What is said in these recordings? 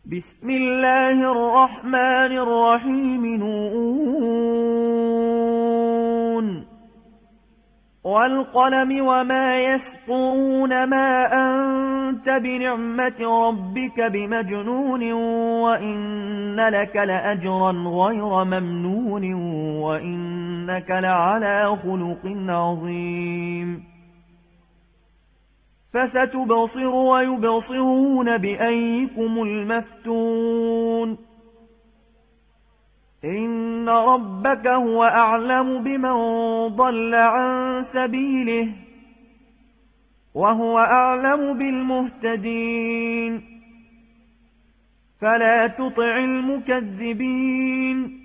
بسم الله الرحمن الرحيم نون والقلم وما يسطرون ما أنت بنعمة ربك بمجنون وإن لك لأجرا غير ممنون وإنك لعلى خلق عظيم فستبصر ويبصرون بأيكم المفتون إن ربك هو أعلم بمن ضل عن سبيله وهو أعلم بالمهتدين فلا تطع المكذبين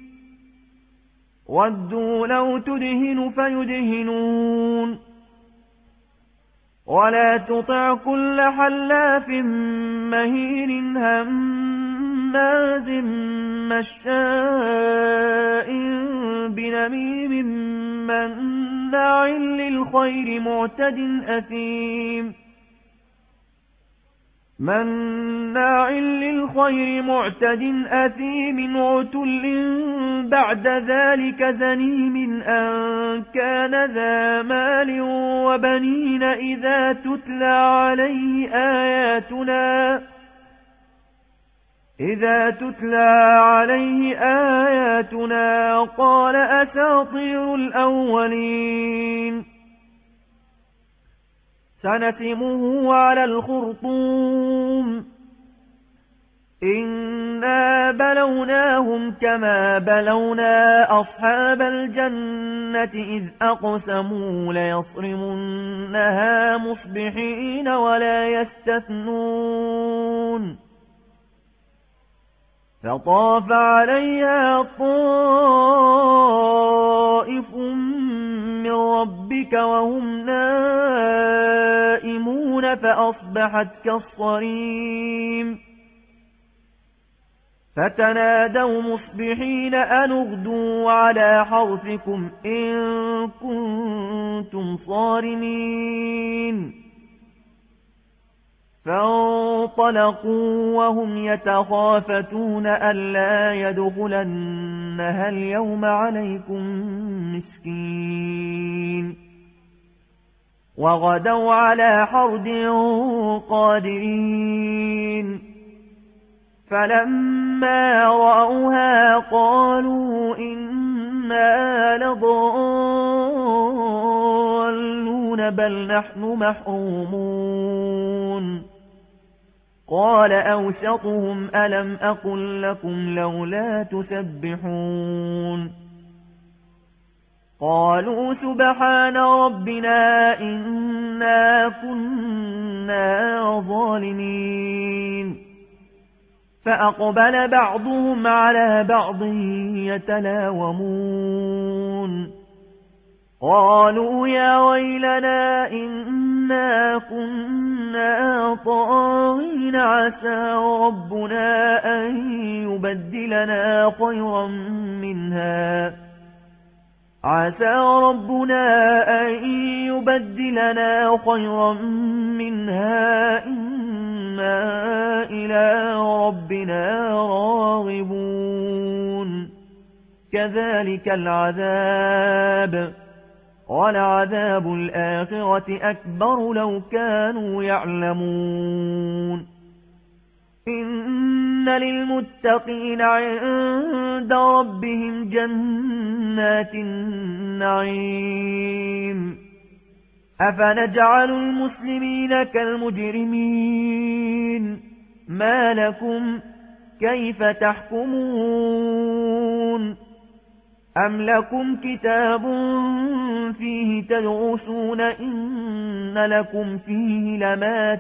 ودوا لو تدهن فيدهنون ولا تطع كل حلاف مهين هماز مشاء بنميم مناع للخير معتد أثيم عتل بعد ذلك زنيم أن كان ذا مال وبنين إذا تتلى عليه آياتنا قال أساطير الأولين سنسمه على الخرطوم إنا بلوناهم كما بلونا أصحاب الجنة إذ أقسموا ليصرمنها مصبحين ولا يستثنون فطاف عليها طائف من ربك وهم نائمون فأصبحت كالصريم فتنادوا مصبحين أن اغدوا على حرثكم إن كنتم صارمين فانطلقوا وهم يتخافتون ألا يدخلنها اليوم عليكم مسكين وغدوا على حرد قادرين فلما رأوها قالوا إنا لضالون بل نحن محرومون قال أوسطهم ألم أقل لكم لولا تسبحون قالوا سبحان ربنا إنا كنا ظالمين فأقبل بعضهم على بعض يتلاومون قالوا يا ويلنا إنا كنا طاغين عسى ربنا أن يبدلنا خيرا منها إنا إلى ربنا راغبون كذلك العذاب ولعذاب الآخرة أكبر لو كانوا يعلمون إن للمتقين عند ربهم جنات النعيم أفنجعل المسلمين كالمجرمين ما لكم كيف تحكمون أم لكم كتاب فيه تدرسون إن لكم فيه لما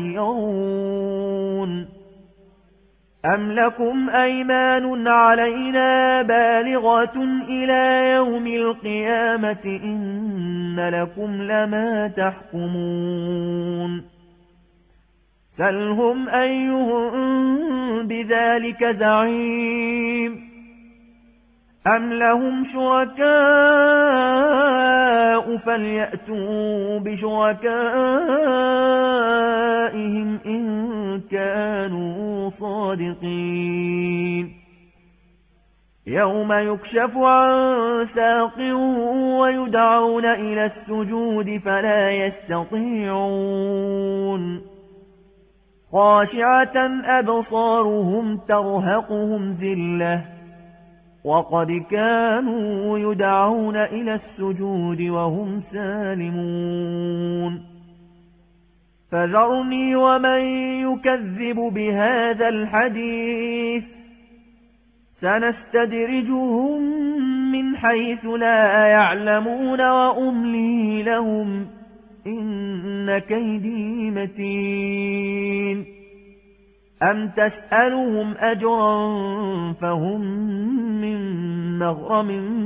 تخيرون أم لكم أيمان علينا بالغة إلى يوم القيامة إن لكم لما تحكمون سلهم أيهم بذلك زعيم أم لهم شركاء فليأتوا بشركائهم إن كانوا صادقين يوم يكشف عن ساق ويدعون إلى السجود فلا يستطيعون خاشعة أبصارهم ترهقهم ذلة وقد كانوا يدعون إلى السجود وهم سالمون فذرني ومن يكذب بهذا الحديث سنستدرجهم من حيث لا يعلمون وأملي لهم إن كيدي متين أم تسألهم أجرا فهم من مغرم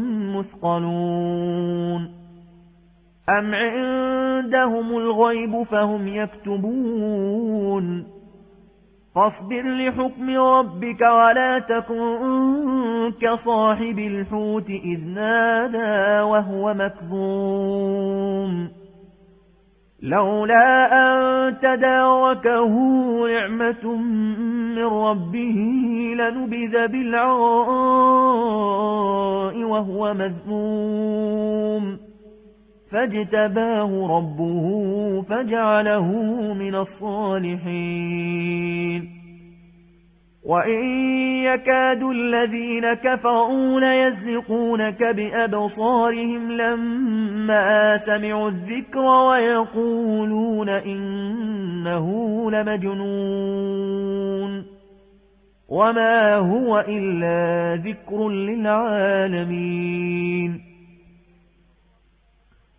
مثقلون أم عندهم الغيب فهم يكتبون فاصبر لحكم ربك ولا تكن كصاحب الحوت إذ نادى وهو مكظوم لولا أن تداركه نعمة من ربه لنبذ بالعراء وهو مذموم فاجتباه ربه فجعله من الصالحين وإن يكاد الذين كفروا ليزلقونك بأبصارهم لما سمعوا الذكر ويقولون إنه لمجنون وما هو إلا ذكر للعالمين